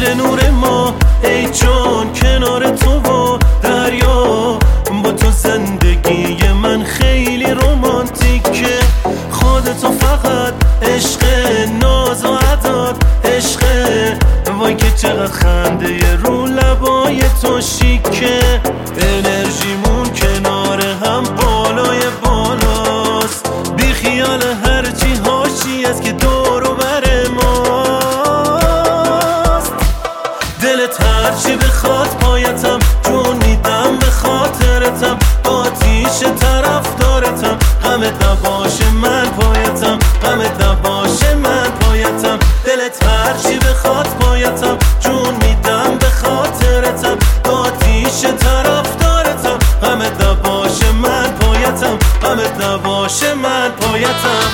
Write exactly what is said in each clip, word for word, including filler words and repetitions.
دل نور ما ای جان کنار تو و دریا، با تو زندگی من خیلی رومانتیکه. خودتو فقط عشق، ناز و عداد عشق، وای که چقدر خنده رو لبای تو شیکه. انرژیمون کنار هم بالای بالاست، بی خیال هرچی هاشی از که دور و بر ماست. دلت هرچی بخواد پایتم، جون میدم به خاطرتم، با آتیش طرف دارتم. غمت نباشه من پایتم، غمت نباشه من پایتم. دلت هرچی بخواد پایتم، جون میدم به خاطرتم، با آتیش طرف دارتم. غمت نباشه من پایتم، غمت نباشه من پایتم.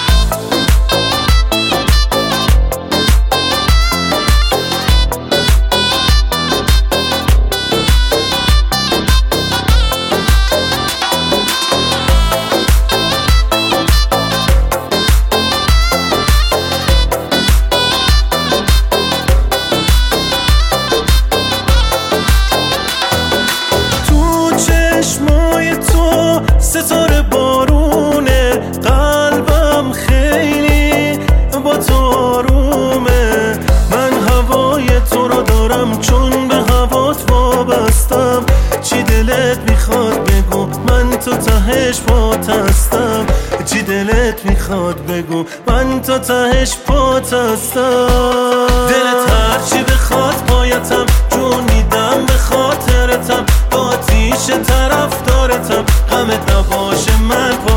چشمای تو ستاره بارونه، قلبم خیلی با تو آرومه. من هوای تو رو دارم چون به هوات وابستم. چی دلت میخواد بگو من تو تهش پات هستم، چی دلت میخواد بگو من تو تهش پات هستم. دلت هرچی بخواد پایتم، جون میدم به خاطرتم، با آتیش طرف دارتم. غمت نباشه من